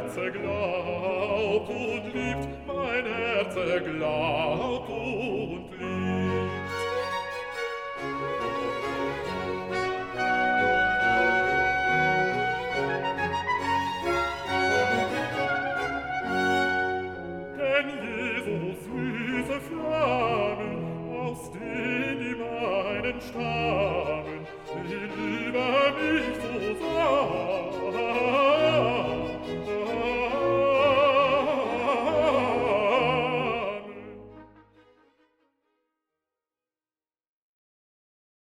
Herze glaubt und liebt, mein Herze glaubt und liebt. Denn Jesus süße Flammen, aus denen die meinen stammen, will über mich so sagen,